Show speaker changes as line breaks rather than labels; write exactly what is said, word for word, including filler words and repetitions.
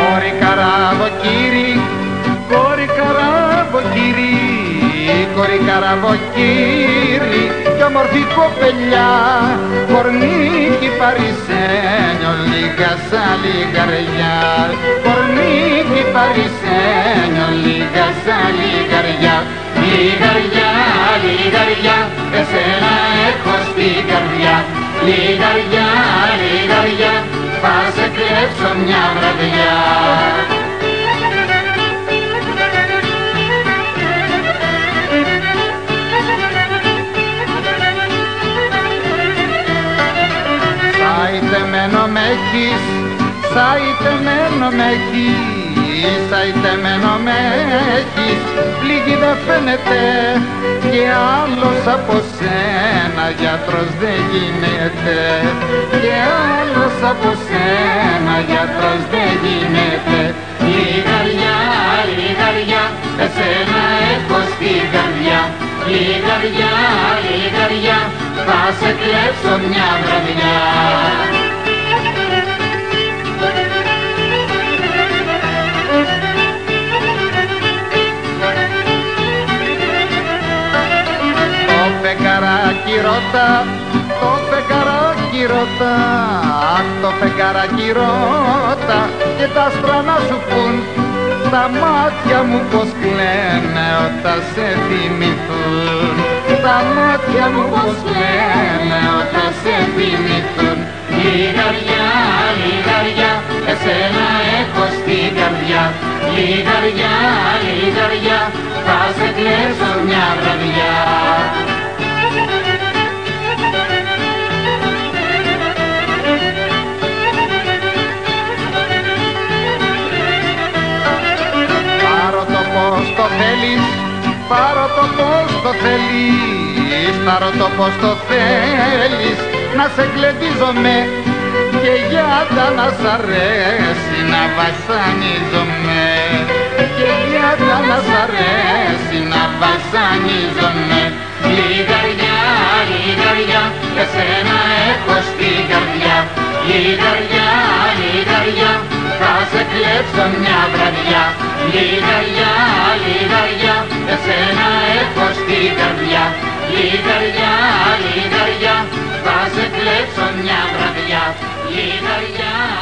Κόρη καραβοκύρι, κόρη καραβοκύρι, κόρη καραβοκύρι κι όμορφη κοπελιά, κορνίκι παρισένιο, λίγα σαν λιγαριά, κορνίκι παρισένιο, λίγα σαν λιγαριά. Λιγαριά, λιγαριά, εσένα έχω στην καρδιά, λιγαριά, λιγαριά, θα σε κλέψω μια βραδιά. Σαϊτεμένο μ' έχεις, σαϊτεμένο μ' έχεις, σαϊτεμένο μ' έχεις, λίγη δεν φαίνεται και άλλος από σένα γιατρός δεν γίνεται, και άλλος από σένα γιατρός δεν γίνεται. Λιγαριά, λιγαριά, εσένα έχω στην καρδιά, λιγαριά, λιγαριά, θα σε κλέψω μια βραδιά. Το φεγγαράκι ρώτα, το φεγγαράκι ρώτα, αχ το φεγγαράκι ρώτα, και τα άστρα να σου πουν τα μάτια μου πως κλαίνε όταν σε θυμηθούν, τα μάτια μου πως κλαίνε όταν σε θυμηθούν. Λιγαριά, λιγαριά, εσένα έχω στην καρδιά, λιγαριά, λιγαριά, θα σε κλέψω μια βραδιά. Το θέλεις, πάρω το πως το θέλεις, πάρω το πως το θέλεις, να σε κλεντίζομαι και γιάντα να σ' αρέσει να βασανίζομαι, και γιάντα να σ' αρέσει να βασανίζομαι. Λιγαριά, λιγαριά, εσένα έχω στην καρδιά, λιγαριά, λιγαριά, θα σε κλέψω μια βραδιά. Λιγαριά, λιγαριά, εσένα έχω στην καρδιά, λιγαριά, λιγαριά, θα σε κλέψω μια βραδιά. Λιγαριά.